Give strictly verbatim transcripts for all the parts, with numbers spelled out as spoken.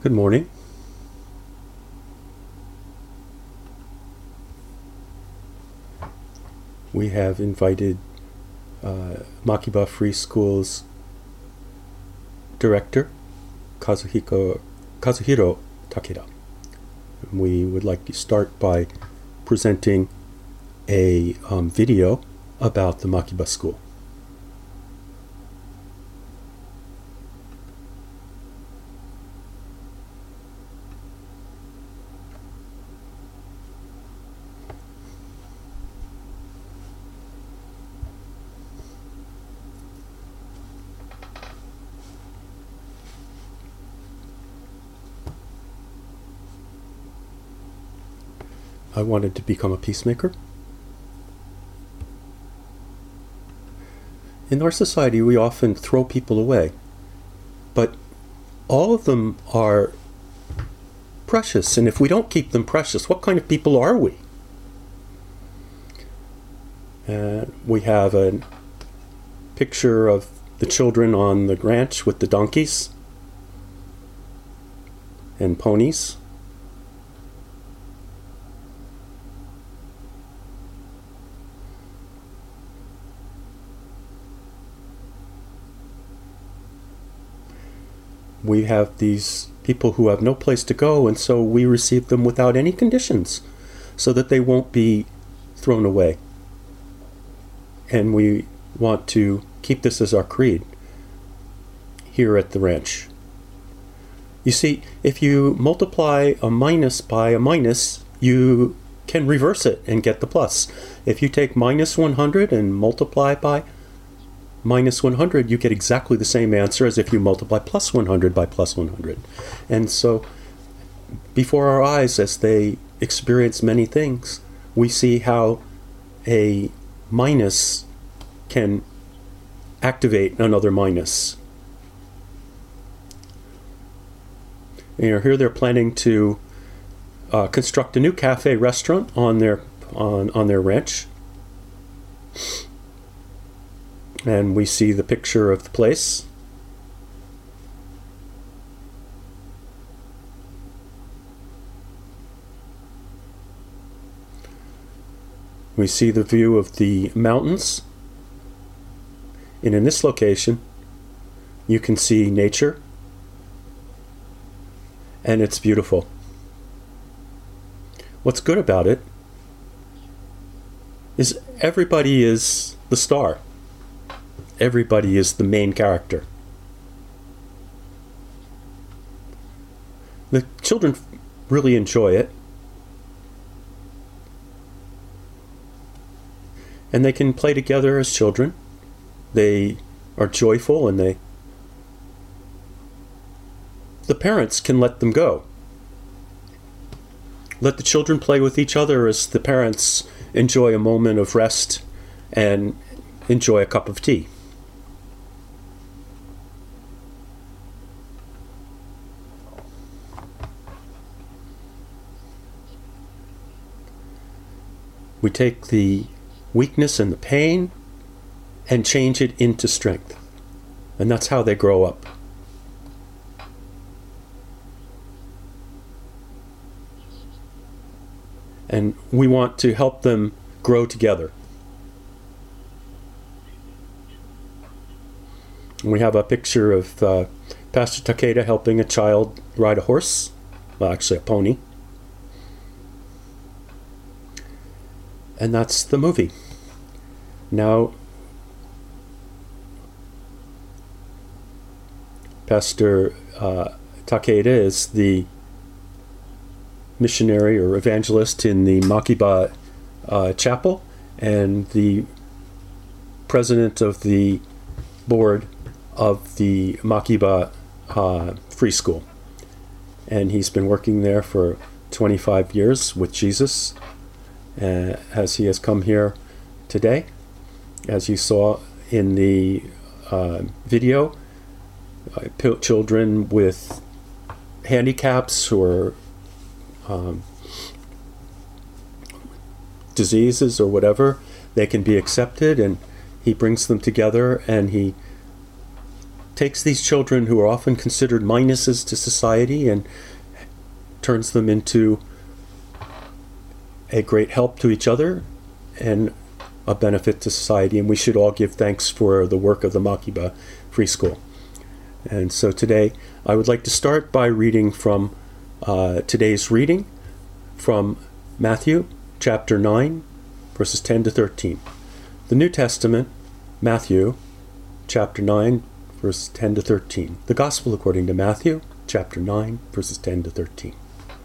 Good morning. We have invited uh, Makiba Free School's director, Kazuhiko, Kazuhiro Takeda. We would like to start by presenting a um, video about the Makiba School. I wanted to become a peacemaker. In our society, we often throw people away, but all of them are precious, and if we don't keep them precious, what kind of people are we? Uh, we have a picture of the children on the ranch with the donkeys and ponies. We have these people who have no place to go, and so we receive them without any conditions so that they won't be thrown away. And we want to keep this as our creed here at the ranch. You see, if you multiply a minus by a minus, you can reverse it and get the plus. If you take minus one hundred and multiply by minus one hundred, you get exactly the same answer as if you multiply plus one hundred by plus one hundred. And so, before our eyes, as they experience many things, we see how a minus can activate another minus. You know, here they're planning to uh, construct a new cafe restaurant on their on on their ranch. And we see the picture of the place. We see the view of the mountains. And in this location, you can see nature. And it's beautiful. What's good about it is everybody is the star. Everybody is the main character. The children really enjoy it. And they can play together as children. They are joyful, and they the parents can let them go. Let the children play with each other as the parents enjoy a moment of rest and enjoy a cup of tea. We take the weakness and the pain and change it into strength. And that's how they grow up. And we want to help them grow together. We have a picture of uh, Pastor Takeda helping a child ride a horse, well, actually a pony. And that's the movie. Now, Pastor uh, Takeda is the missionary or evangelist in the Makiba uh, chapel and the president of the board of the Makiba uh, Free School. And he's been working there for twenty-five years with Jesus. Uh, as he has come here today, as you saw in the uh, video, uh, children with handicaps or um, diseases or whatever, they can be accepted, and he brings them together, and he takes these children who are often considered minuses to society and turns them into a great help to each other and a benefit to society. And we should all give thanks for the work of the Makiba Free School. And so today I would like to start by reading from uh, today's reading from Matthew chapter nine, verses ten to thirteen. The New Testament, Matthew chapter nine, verses ten to thirteen. The Gospel according to Matthew chapter nine, verses ten to thirteen.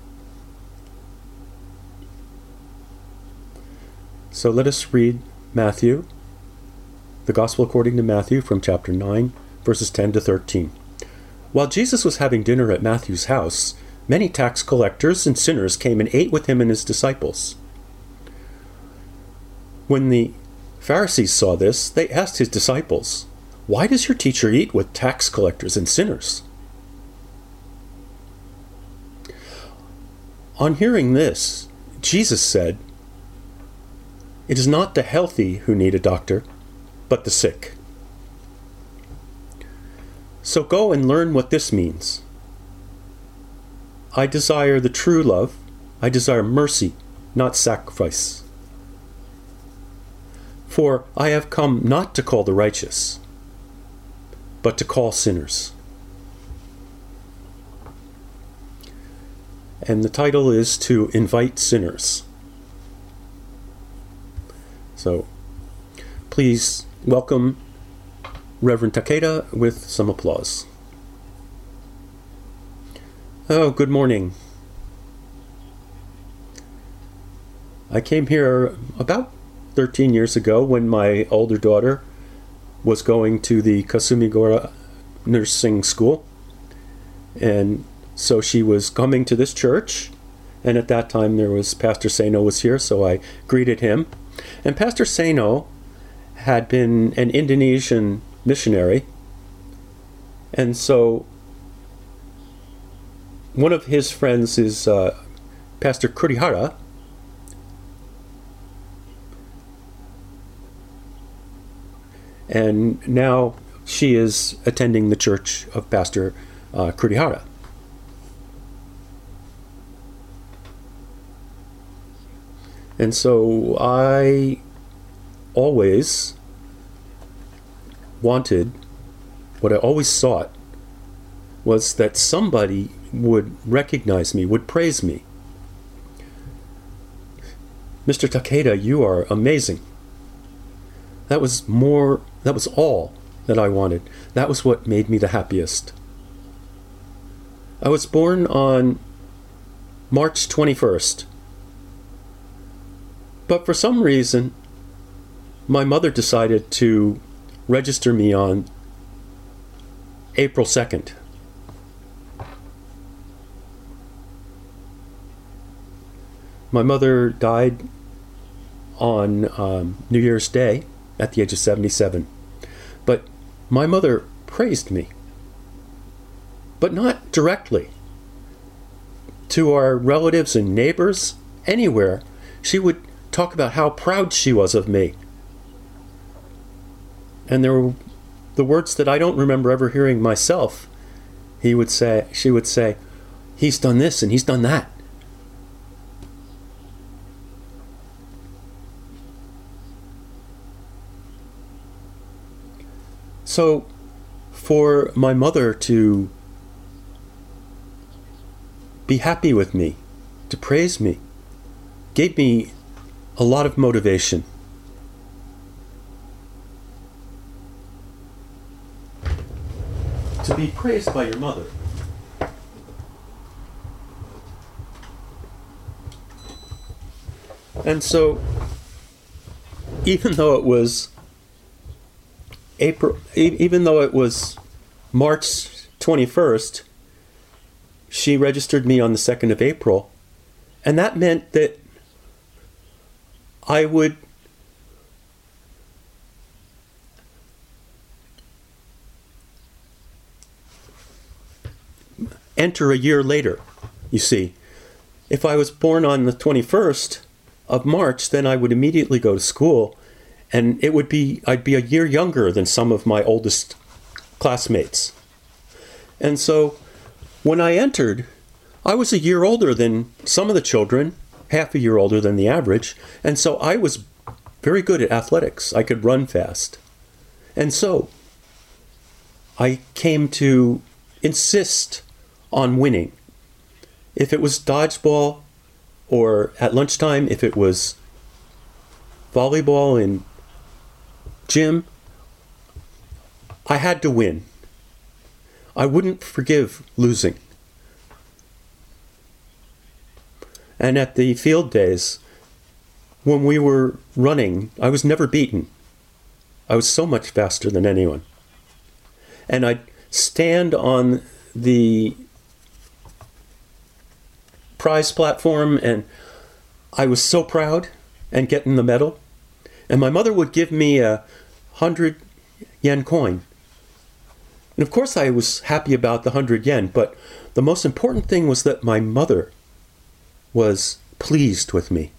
So let us read Matthew, the Gospel according to Matthew from chapter nine, verses ten to thirteen. While Jesus was having dinner at Matthew's house, many tax collectors and sinners came and ate with him and his disciples. When the Pharisees saw this, they asked his disciples, "Why does your teacher eat with tax collectors and sinners?" On hearing this, Jesus said, "It is not the healthy who need a doctor, but the sick. So go and learn what this means. I desire the true love. I desire mercy, not sacrifice. For I have come not to call the righteous, but to call sinners." And the title is To Invite Sinners. So please welcome Reverend Takeda with some applause. Oh, good morning. I came here about thirteen years ago when my older daughter was going to the Kasumigura nursing school. And so she was coming to this church. And at that time there was Pastor Seno was here, so I greeted him. And Pastor Seno had been an Indonesian missionary. And so one of his friends is uh, Pastor Kurihara. And now she is attending the church of Pastor uh, Kurihara. And so I always wanted, what I always sought, was that somebody would recognize me, would praise me. "Mister Takeda, you are amazing." That was more, that was all that I wanted. That was what made me the happiest. I was born on March twenty-first. But for some reason, my mother decided to register me on April second. My mother died on um, New Year's Day at the age of seventy-seven. But my mother praised me, but not directly. To our relatives and neighbors, anywhere, she would talk about how proud she was of me. And there were the words that I don't remember ever hearing myself. He would say, she would say, "He's done this and he's done that." So for my mother to be happy with me, to praise me, gave me a lot of motivation. To be praised by your mother. And so, even though it was April, even though it was March twenty-first, she registered me on the second of April, and that meant that I would enter a year later, you see. If I was born on the twenty-first of March, then I would immediately go to school, and it would be, I'd be a year younger than some of my oldest classmates. And so when I entered, I was a year older than some of the children, half a year older than the average, and so I was very good at athletics. I could run fast. And so I came to insist on winning. If it was dodgeball, or at lunchtime, if it was volleyball in gym, I had to win. I wouldn't forgive losing. And at the field days, when we were running, I was never beaten. I was so much faster than anyone. And I'd stand on the prize platform, and I was so proud and getting the medal. And my mother would give me a hundred yen coin. And of course I was happy about the hundred yen, but the most important thing was that my mother was pleased with me.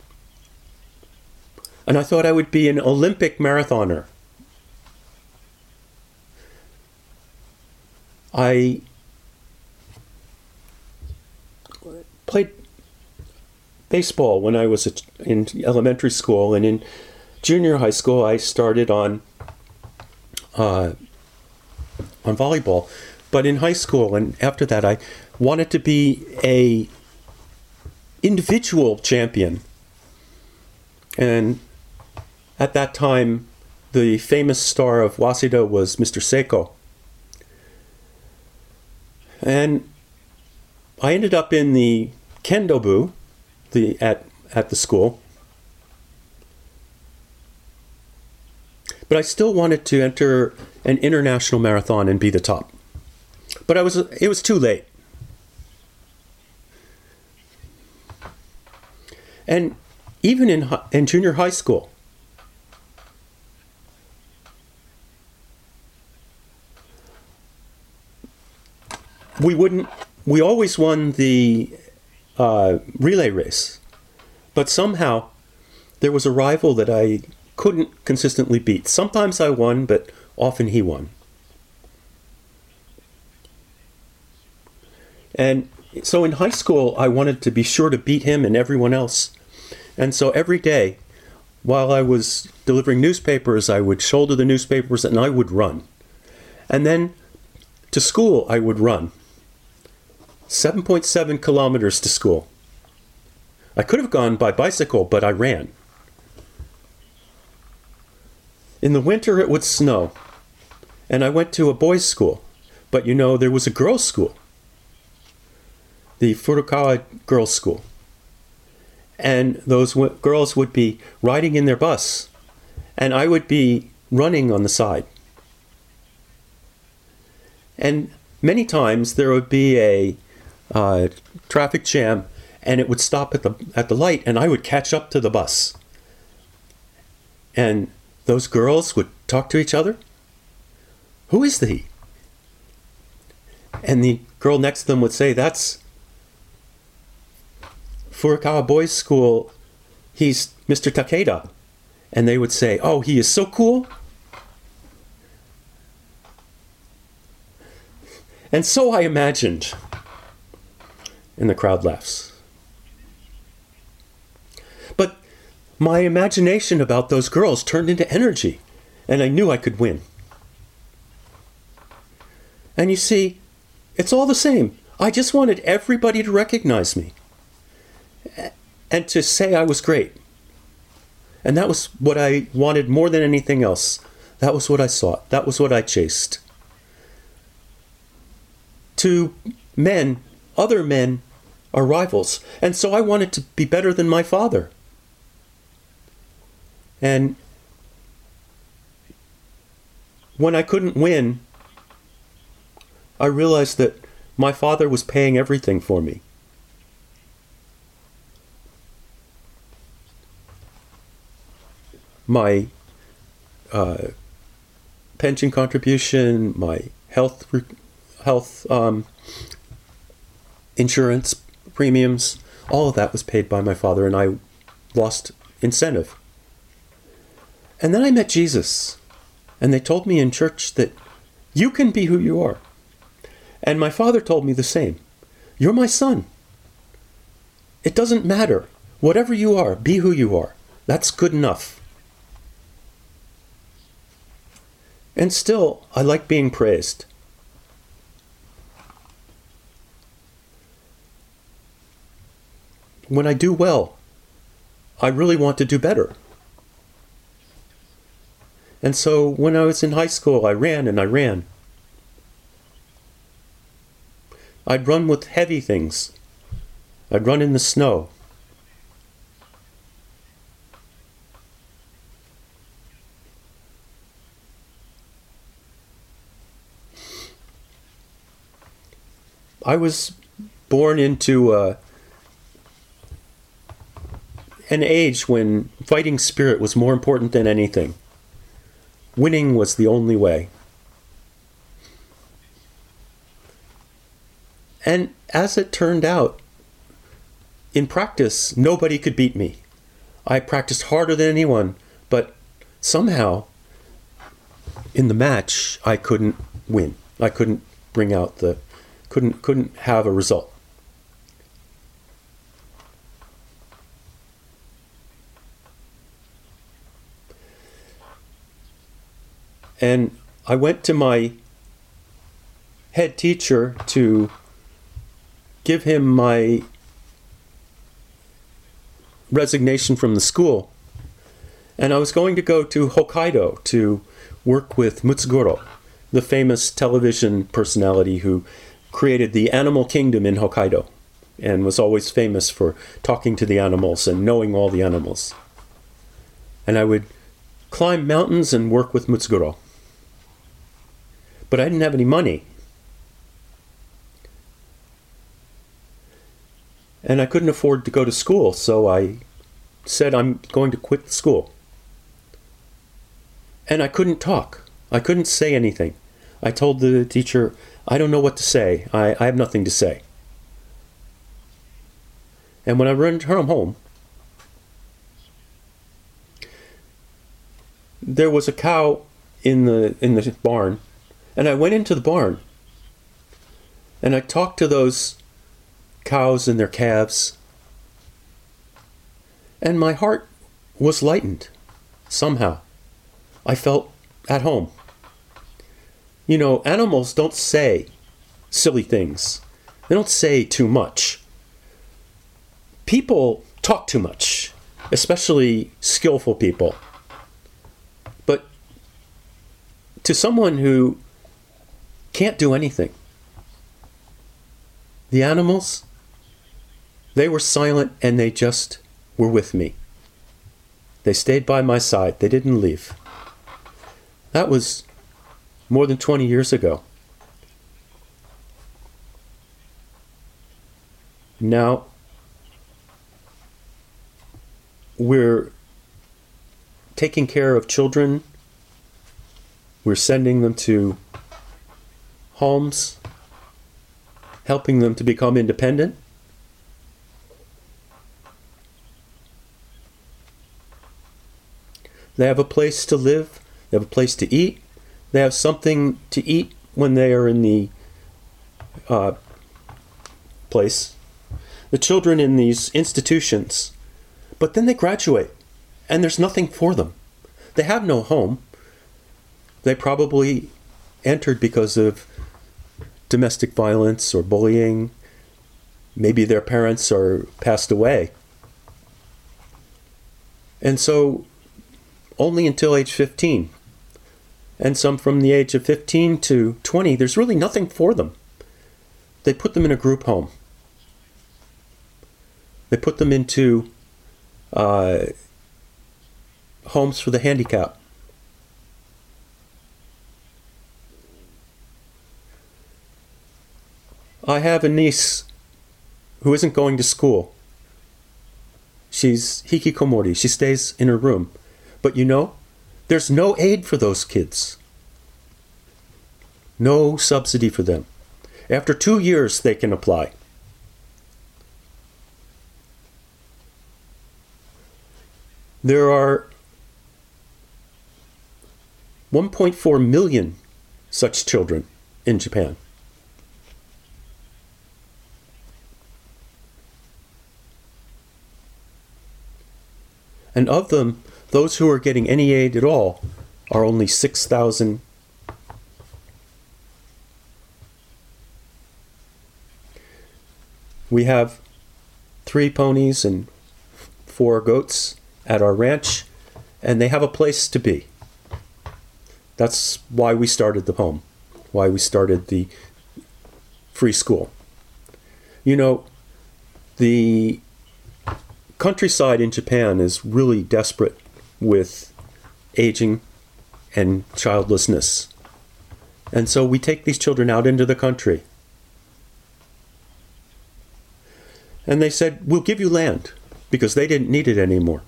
And I thought I would be an Olympic marathoner. I played baseball when I was in elementary school, and in junior high school I started on uh, on volleyball. But in high school and after that, I wanted to be a individual champion. And at that time, the famous star of Waseda was Mister Seiko. And I ended up in the Kendobu the, at, at the school. But I still wanted to enter an international marathon and be the top. But I was it was too late. And even in in junior high school, we wouldn't. We always won the uh, relay race, but somehow there was a rival that I couldn't consistently beat. Sometimes I won, but often he won. And so in high school, I wanted to be sure to beat him and everyone else. And so every day, while I was delivering newspapers, I would shoulder the newspapers and I would run. And then to school, I would run. seven point seven kilometers to school. I could have gone by bicycle, but I ran. In the winter, it would snow. And I went to a boys' school. But you know, there was a girls' school. The Furukawa Girls' School. And those w- girls would be riding in their bus, and I would be running on the side. And many times there would be a uh, traffic jam, and it would stop at the at the light, and I would catch up to the bus. And those girls would talk to each other. Who is he? And the girl next to them would say, "That's Furukawa Boys School, he's Mister Takeda." And they would say, "Oh, he is so cool." And so I imagined. And the crowd laughs. But my imagination about those girls turned into energy, and I knew I could win. And you see, it's all the same. I just wanted everybody to recognize me. And to say I was great. And that was what I wanted more than anything else. That was what I sought. That was what I chased. To men, other men are rivals. And so I wanted to be better than my father. And when I couldn't win, I realized that my father was paying everything for me. My uh, pension contribution, my health health um, insurance premiums, all of that was paid by my father, and I lost incentive. And then I met Jesus, and they told me in church that You can be who you are. And my father told me the same. You're my son. It doesn't matter. Whatever you are, be who you are. That's good enough. And still, I like being praised. When I do well, I really want to do better. And so when I was in high school, I ran and I ran. I'd run with heavy things. I'd run in the snow. I was born into uh, an age when fighting spirit was more important than anything. Winning was the only way. And as it turned out, in practice, nobody could beat me. I practiced harder than anyone, but somehow, in the match, I couldn't win. I couldn't bring out the, couldn't couldn't have a result. And I went to my head teacher to give him my resignation from the school. And I was going to go to Hokkaido to work with Mutsugoro, the famous television personality who created the animal kingdom in Hokkaido and was always famous for talking to the animals and knowing all the animals. And I would climb mountains and work with Mutsugoro. But I didn't have any money. And I couldn't afford to go to school, so I said I'm going to quit the school. And I couldn't talk. I couldn't say anything. I told the teacher, I don't know what to say. I, I have nothing to say. And when I returned home, there was a cow in the in the barn, and I went into the barn, and I talked to those cows and their calves, and my heart was lightened somehow. I felt at home. You know, animals don't say silly things. They don't say too much. People talk too much, especially skillful people. But to someone who can't do anything, the animals, they were silent and they just were with me. They stayed by my side. They didn't leave. That was more than twenty years ago. Now, we're taking care of children. We're sending them to homes, helping them to become independent. They have a place to live. They have a place to eat. They have something to eat when they are in the uh, place. The children in these institutions. But then they graduate, and there's nothing for them. They have no home. They probably entered because of domestic violence or bullying. Maybe their parents are passed away. And so only until age fifteen. And some from the age of fifteen to twenty, there's really nothing for them. They put them in a group home. They put them into uh, homes for the handicapped. I have a niece who isn't going to school. She's hikikomori. She stays in her room. But you know, there's no aid for those kids. No subsidy for them. After two years, they can apply. There are one point four million such children in Japan. And of them, those who are getting any aid at all are only six thousand. We have three ponies and four goats at our ranch, and they have a place to be. That's why we started the home, why we started the free school. You know, the countryside in Japan is really desperate with aging and childlessness. And so we take these children out into the country. And they said, we'll give you land, because they didn't need it anymore.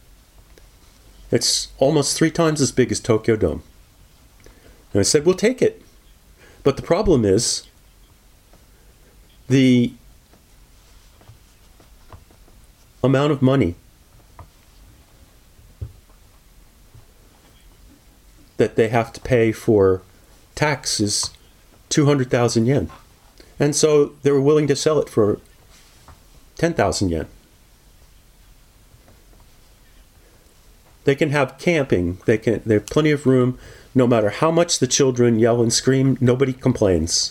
It's almost three times as big as Tokyo Dome. And I said, we'll take it. But the problem is, the amount of money that they have to pay for tax is two hundred thousand yen. And so they were willing to sell it for ten thousand yen. They can have camping. They can. They have plenty of room. No matter how much the children yell and scream, nobody complains.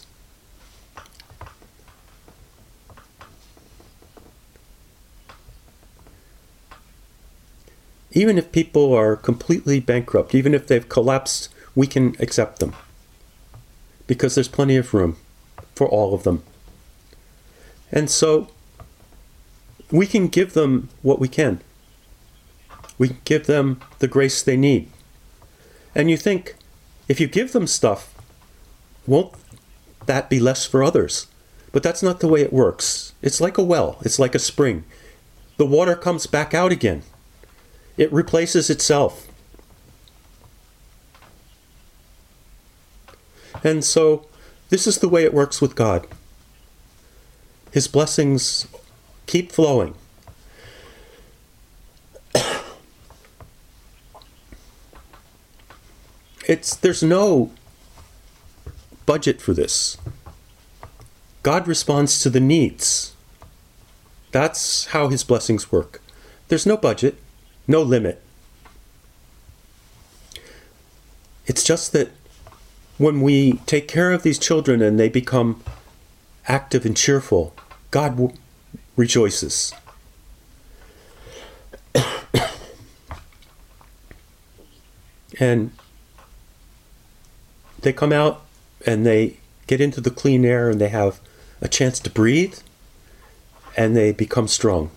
Even if people are completely bankrupt, even if they've collapsed, we can accept them. Because there's plenty of room for all of them. And so we can give them what we can. We can give them the grace they need. And you think, if you give them stuff, won't that be less for others? But that's not the way it works. It's like a well. It's like a spring. The water comes back out again. It replaces itself. And so, this is the way it works with God. His blessings keep flowing. It's, there's no budget for this. God responds to the needs. That's how his blessings work. There's no budget. No limit. It's just that when we take care of these children and they become active and cheerful, God w- rejoices. And they come out and they get into the clean air and they have a chance to breathe and they become strong.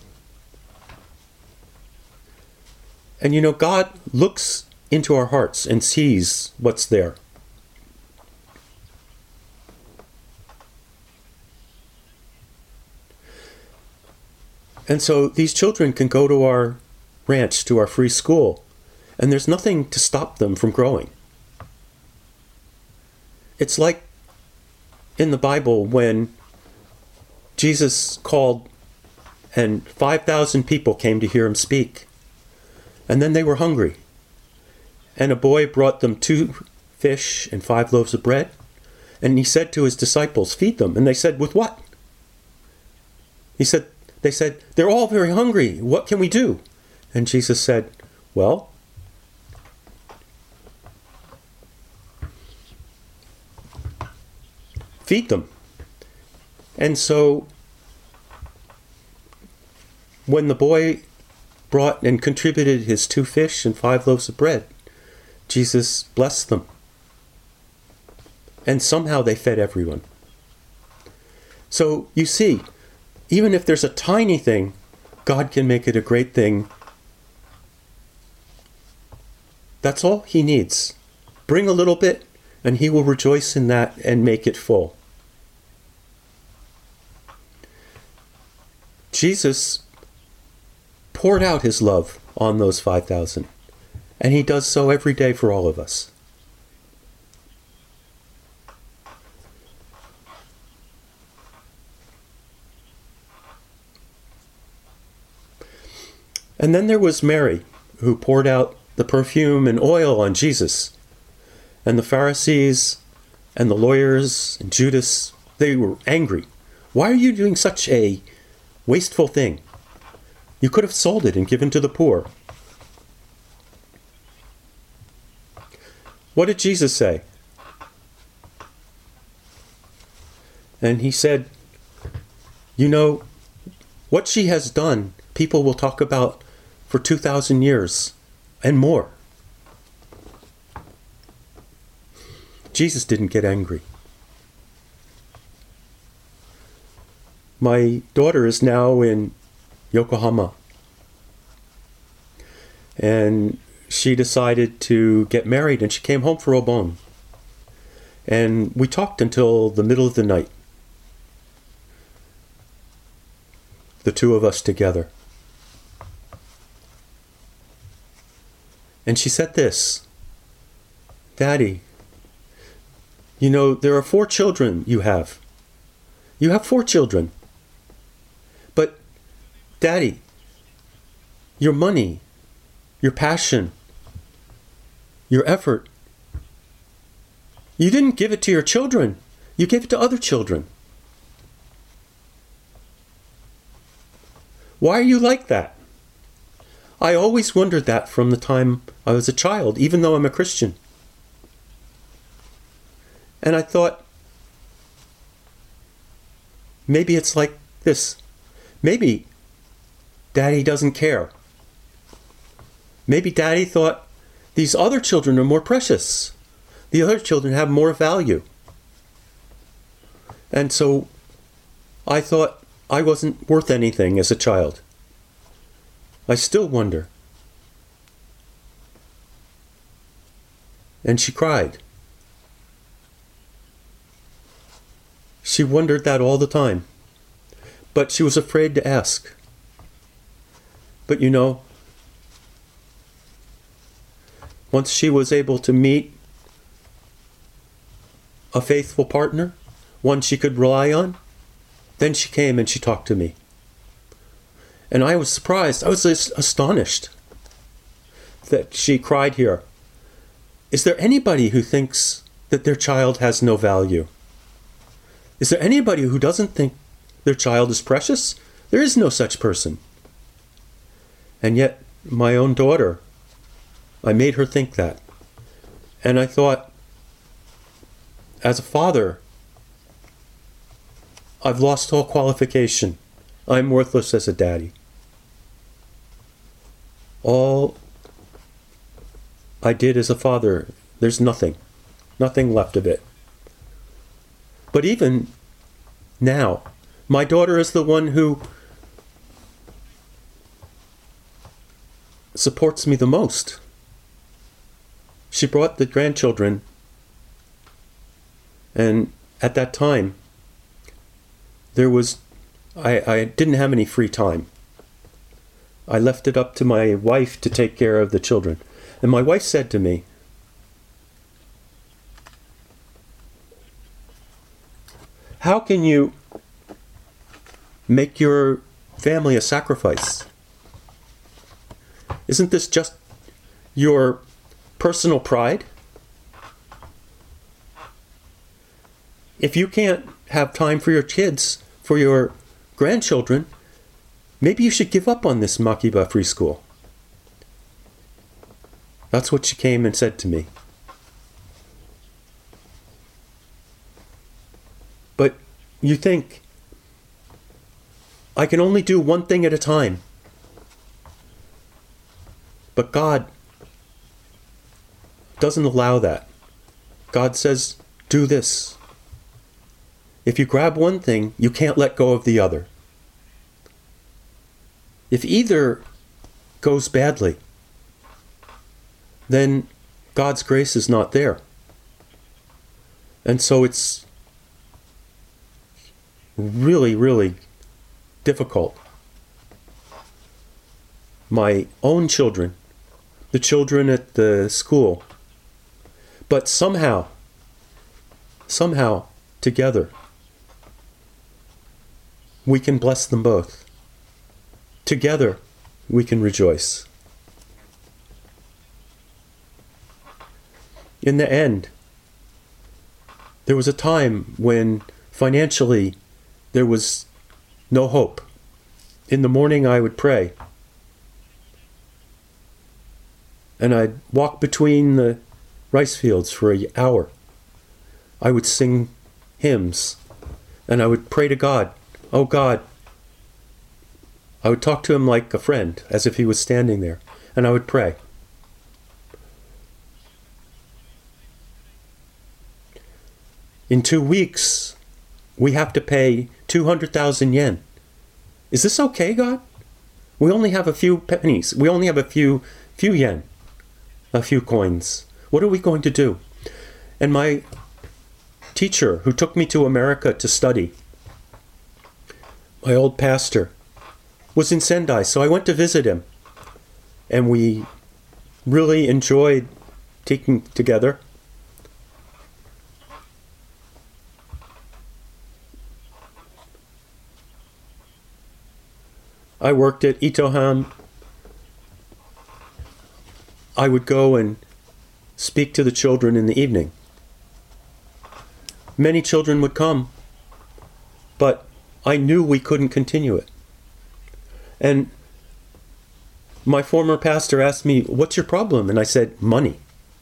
And you know, God looks into our hearts and sees what's there. And so these children can go to our ranch, to our free school, and there's nothing to stop them from growing. It's like in the Bible when Jesus called and five thousand people came to hear him speak. And then they were hungry. And a boy brought them two fish and five loaves of bread. And he said to his disciples, feed them. And they said, with what? He said, they said, they're all very hungry. What can we do? And Jesus said, well, feed them. And so when the boy brought and contributed his two fish and five loaves of bread, Jesus blessed them. And somehow they fed everyone. So you see, even if there's a tiny thing, God can make it a great thing. That's all he needs. Bring a little bit, and he will rejoice in that and make it full. Jesus poured out his love on those five thousand. And he does so every day for all of us. And then there was Mary, who poured out the perfume and oil on Jesus. And the Pharisees And the lawyers and Judas, they were angry. Why are you doing such a wasteful thing? You could have sold it and given to the poor. What did Jesus say? And he said, you know, what she has done, people will talk about for two thousand years and more. Jesus didn't get angry. My daughter is now in Yokohama. And she decided to get married, and she came home for Obon. And we talked until the middle of the night. The two of us together. And she said this, Daddy, you know, there are four children you have. You have four children. But, Daddy, your money, your passion, your effort, you didn't give it to your children. You gave it to other children. Why are you like that? I always wondered that from the time I was a child, even though I'm a Christian. And I thought, maybe it's like this. Maybe Daddy doesn't care. Maybe Daddy thought these other children are more precious. The other children have more value. And so I thought I wasn't worth anything as a child. I still wonder. And she cried. She wondered that all the time. But she was afraid to ask. But you know, once she was able to meet a faithful partner, one she could rely on, then she came and she talked to me. And I was surprised. I was astonished that she cried here. Is there anybody who thinks that their child has no value? Is there anybody who doesn't think their child is precious? There is no such person. And yet, my own daughter, I made her think that. And I thought, as a father, I've lost all qualification. I'm worthless as a daddy. All I did as a father, there's nothing. Nothing left of it. But even now, my daughter is the one who supports me the most. She brought the grandchildren, and at that time, there was, I, I didn't have any free time. I left it up to my wife to take care of the children. And my wife said to me, how can you make your family a sacrifice? Isn't this just your personal pride? If you can't have time for your kids, for your grandchildren, maybe you should give up on this Makiba free school. That's what she came and said to me. But you think, I can only do one thing at a time. But God doesn't allow that. God says, do this. If you grab one thing, you can't let go of the other. If either goes badly, then God's grace is not there. And so it's really, really difficult. My own children, the children at the school, but somehow, somehow, together, we can bless them both. Together, we can rejoice. In the end, There was a time when financially there was no hope. In the morning I would pray. And I'd walk between the rice fields for an hour. I would sing hymns. And I would pray to God. Oh God. I would talk to him like a friend, as if he was standing there. And I would pray. In two weeks, we have to pay two hundred thousand yen. Is this okay, God? We only have a few pennies. We only have a few, few yen. A few coins. What are we going to do? And my teacher, who took me to America to study, my old pastor, was in Sendai, so I went to visit him. And we really enjoyed taking together. I worked at Itohan. I would go and speak to the children in the evening. Many children would come, but I knew we couldn't continue it. And my former pastor asked me, "What's your problem?" And I said, "Money."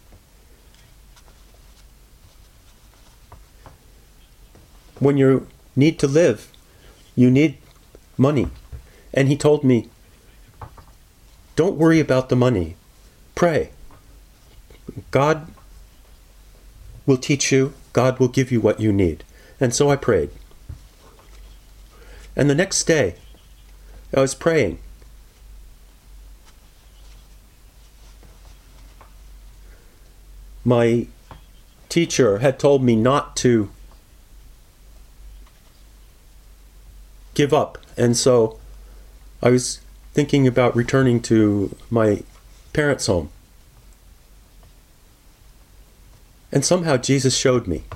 When you need to live, you need money. And he told me, "Don't worry about the money. Pray. God will teach you. God will give you what you need." And so I prayed. And the next day, I was praying. My teacher had told me not to give up. And so I was thinking about returning to my parents' home. And somehow Jesus showed me,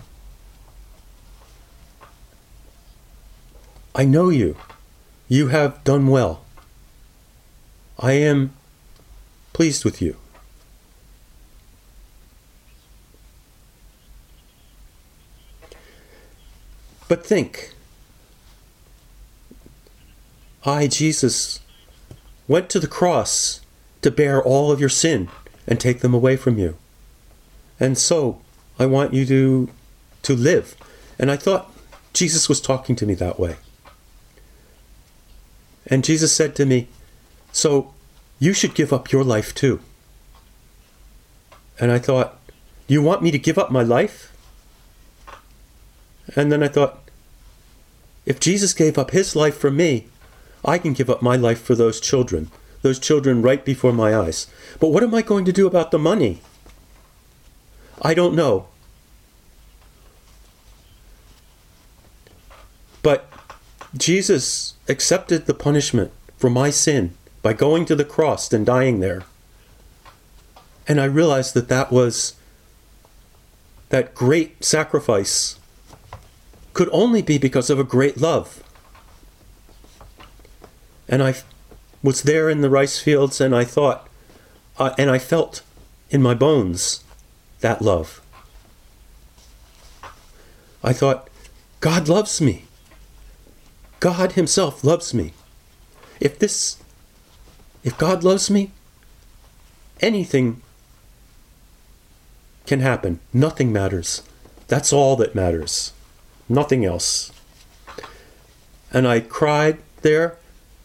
"I know you. You have done well. I am pleased with you." But think, I, Jesus, went to the cross to bear all of your sin and take them away from you. And so I want you to, to live. And I thought Jesus was talking to me that way. And Jesus said to me, "So you should give up your life too." And I thought, "You want me to give up my life?" And then I thought, if Jesus gave up his life for me, I can give up my life for those children, those children right before my eyes. But what am I going to do about the money? I don't know. But Jesus accepted the punishment for my sin by going to the cross and dying there. And I realized that that was, that great sacrifice could only be because of a great love. And I was there in the rice fields, and I thought, uh, and I felt in my bones that love. I thought, God loves me. God himself loves me. If this, if God loves me, anything can happen. Nothing matters. That's all that matters. Nothing else. And I cried there.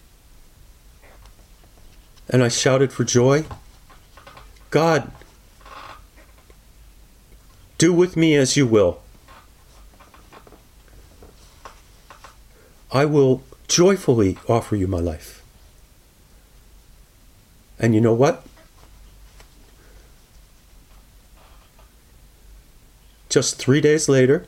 And I shouted for joy. God, do with me as you will. I will joyfully offer you my life. And you know what? Just three days later,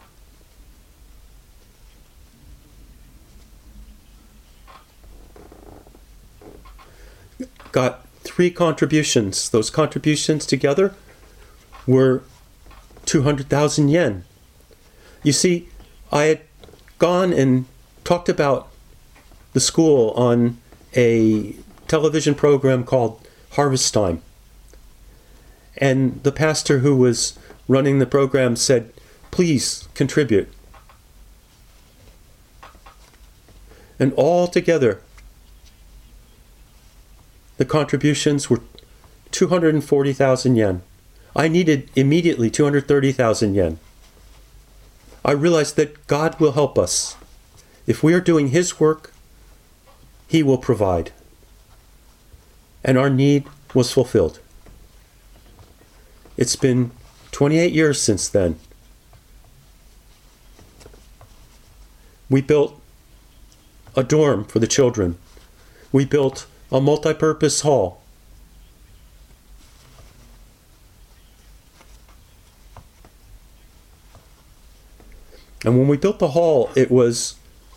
got three contributions. Those contributions together were two hundred thousand yen. You see, I had gone and talked about the school on a television program called Harvest Time. And the pastor who was running the program said, please contribute. And all together, the contributions were two hundred forty thousand yen. I needed immediately two hundred thirty thousand yen. I realized that God will help us. If we are doing His work, He will provide. And our need was fulfilled. It's been twenty-eight years since then. We built a dorm for the children. We built a multi-purpose hall. And when we built the hall, it was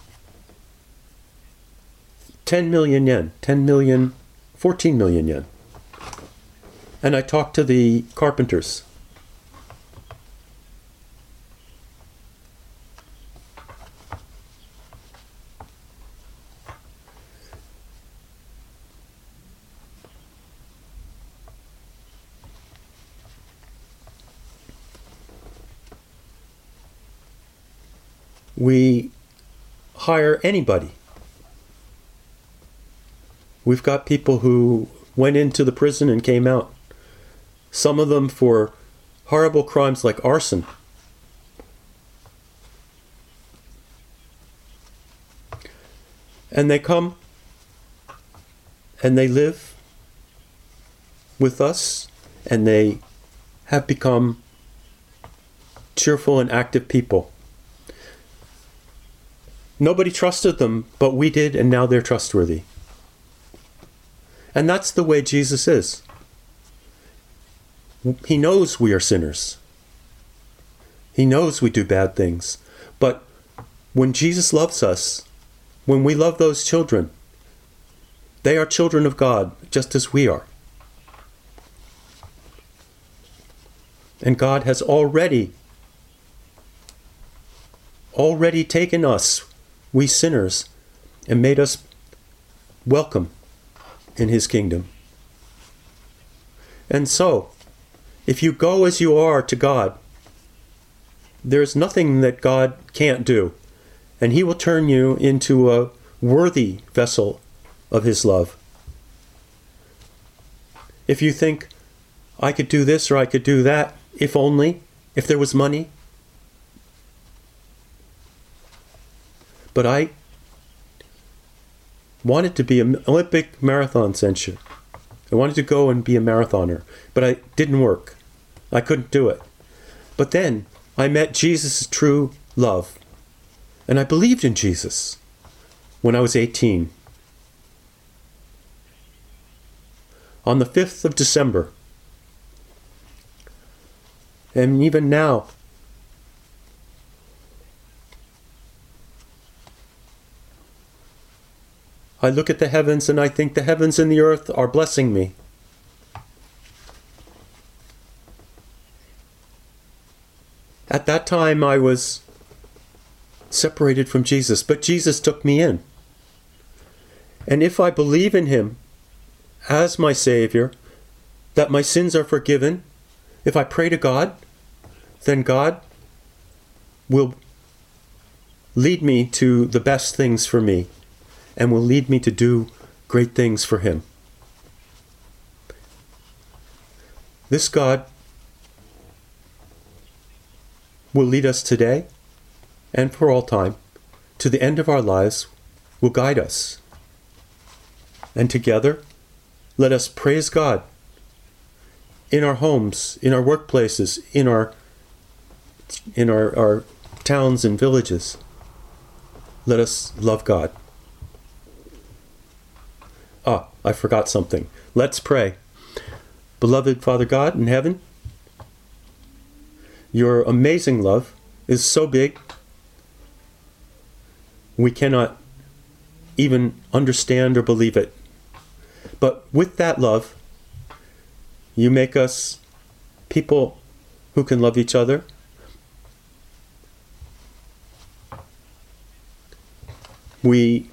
ten million yen, ten million, fourteen million yen. And I talked to the carpenters. We hire anybody. We've got people who went into the prison and came out. Some of them for horrible crimes like arson. And they come and they live with us, and they have become cheerful and active people. Nobody trusted them, but we did, and now they're trustworthy. And that's the way Jesus is. He knows we are sinners. He knows we do bad things. But when Jesus loves us, when we love those children, they are children of God, just as we are. And God has already, already taken us, we sinners, and made us welcome in His kingdom. And so, if you go as you are to God, there's nothing that God can't do, and He will turn you into a worthy vessel of His love. If you think, I could do this or I could do that, if only, if there was money. But I wanted to be an Olympic marathon sensher. I wanted to go and be a marathoner, but I didn't work. I couldn't do it. But then I met Jesus' true love, and I believed in Jesus when I was eighteen. On the fifth of December, and even now, I look at the heavens and I think the heavens and the earth are blessing me. At that time I was separated from Jesus, but Jesus took me in. And if I believe in Him as my Savior, that my sins are forgiven, if I pray to God, then God will lead me to the best things for me, and will lead me to do great things for Him. This God will lead us today and for all time, to the end of our lives, will guide us. And together, let us praise God in our homes, in our workplaces, in our in our, our towns and villages. Let us love God. Ah, I forgot something. Let's pray. Beloved Father God in heaven, your amazing love is so big, we cannot even understand or believe it. But with that love, you make us people who can love each other. We,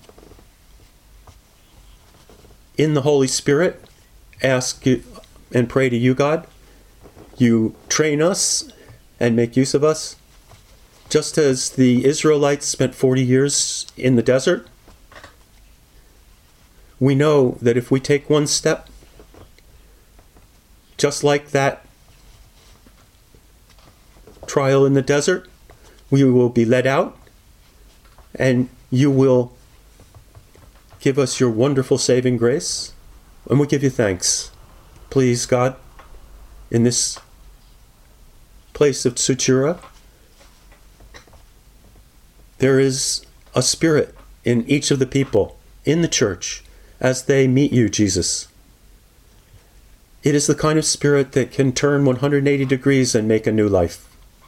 in the Holy Spirit, ask you and pray to you, God. You train us and make use of us. Just as the Israelites spent forty years in the desert, we know that if we take one step, just like that trial in the desert, we will be led out, and you will give us your wonderful saving grace, and we give you thanks. Please, God, in this place of Tsuchura, there is a spirit in each of the people in the church as they meet you, Jesus. It is the kind of spirit that can turn one hundred eighty degrees and make a new life.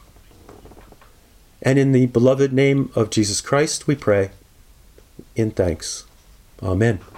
And in the beloved name of Jesus Christ, we pray in thanks. Amen.